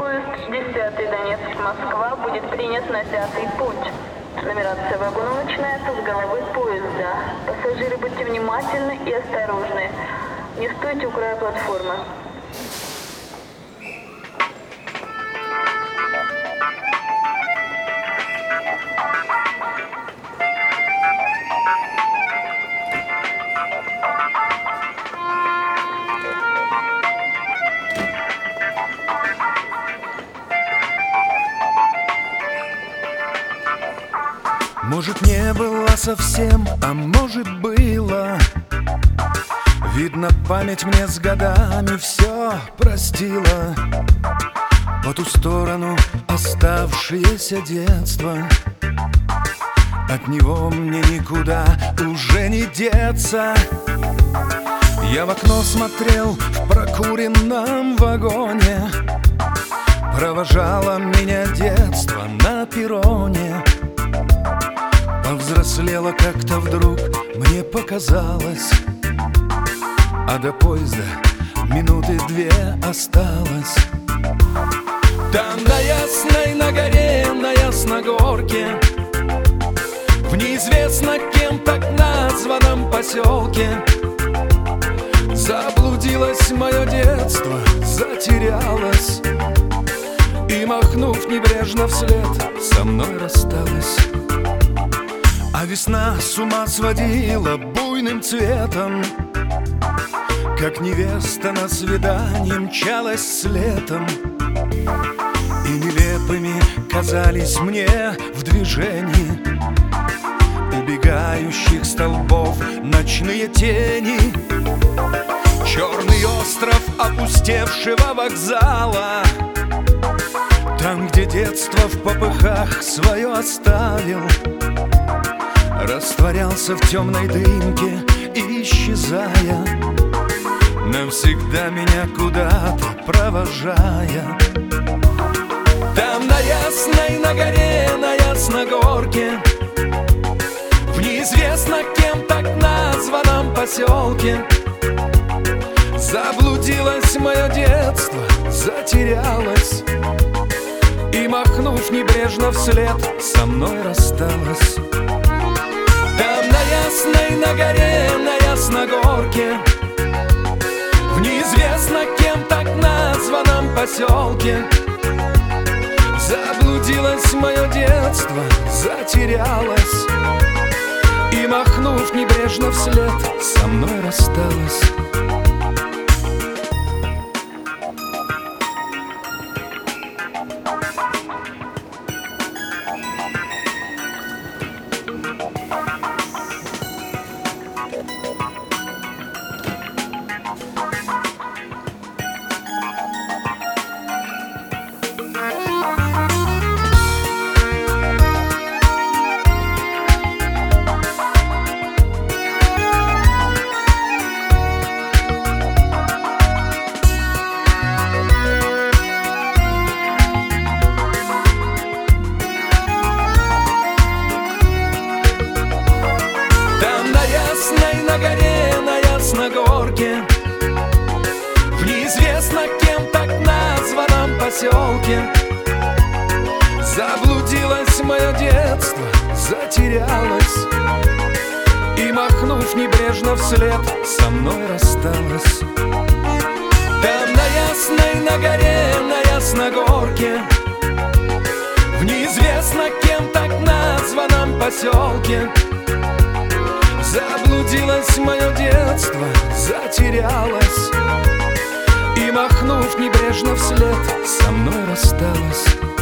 Поезд 10 Донецк-Москва будет принят на 5-й путь. Нумерация вагона начинается с головы поезда. Пассажиры, будьте внимательны и осторожны. Не стойте у края платформы. Может, не было совсем, а может, было. Видно, память мне с годами все простила. По ту сторону оставшееся детство, от него мне никуда уже не деться. Я в окно смотрел в прокуренном вагоне, провожало меня детство на перроне. Повзрослела как-то вдруг, мне показалось, а до поезда минуты 2 осталось. Там на Ясной, на горе, на Ясногорке, в неизвестно кем так названном поселке, заблудилось мое детство, затерялось, и, махнув небрежно вслед, со мной рассталась. А весна с ума сводила буйным цветом, как невеста на свидание мчалась с летом. И нелепыми казались мне в движении убегающих столбов ночные тени. Черный остров опустевшего вокзала, там, где детство в попыхах свое оставил, растворялся в темной дымке и, исчезая, навсегда меня куда-то провожая. Там на Ясной, на горе, на Ясногорке, в неизвестно кем так названном поселке, заблудилось мое детство, затерялось, и, махнув небрежно вслед, со мной рассталась. Там на Ясной, на горе, на Ясногорке, в неизвестно кем так названном поселке, заблудилось мое детство, затерялось, и, махнув небрежно вслед, со мной рассталась. На горе, на Ясногорке, в неизвестно кем так названном поселке, заблудилось мое детство, затерялось, и, махнув небрежно вслед, со мной рассталась. Там на Ясной, на горе, на Ясногорке, в неизвестно кем так названном поселке, заблудилось мое детство, затерялось, и, махнув небрежно вслед, со мной рассталась.